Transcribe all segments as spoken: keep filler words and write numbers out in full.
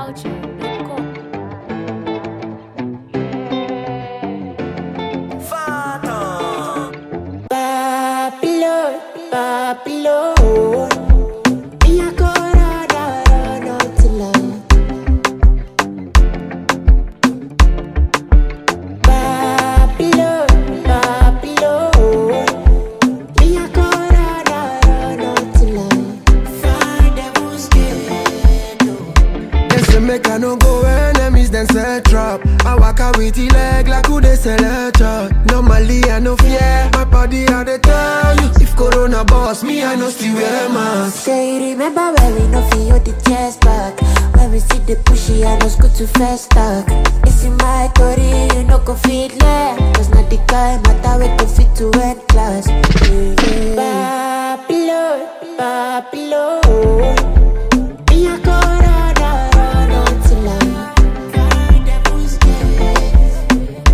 culture dot com. Babylon, Babylon. Me a go round and round until I. Babylon, Babylon. Me a go round and round until I find devil's gate. They say make I no go enemies, then set trap. I walk out with the leg like who they sell a chart. Normally I no fear, my body I dey tell you. If Corona boss me, I no still wear mask. Say you remember when we no feel the chest back. When we see the pushy, I know good to fast talk. It's in my body, you no go fit left. Cause not the guy matter we go fit to end class. Babylon, Babylon. Me a go round and round until I find devil's gate.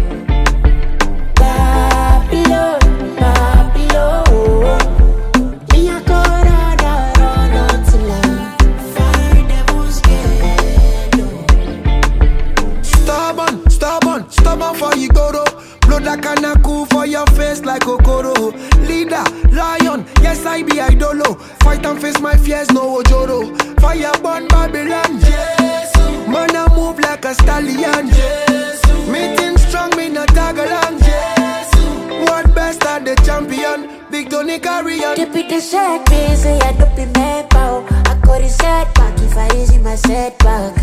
Babylon, Babylon. Me a go round and round until I find devil's gate. Stubborn, stubborn, stubborn for you go though. Blow that kinda cool for your face like Okoro. Leader, lion, yes I be idolo. Fight and face my fears, no ojoro. Fire burn Babylon, yes. Man I move like a stallion, yes. Meeting strong, me not tag along, yes. What best are the champion? Big Tony carry on. Depuis the set me, say I don't be mad bow. I got it set back if I easy my setback.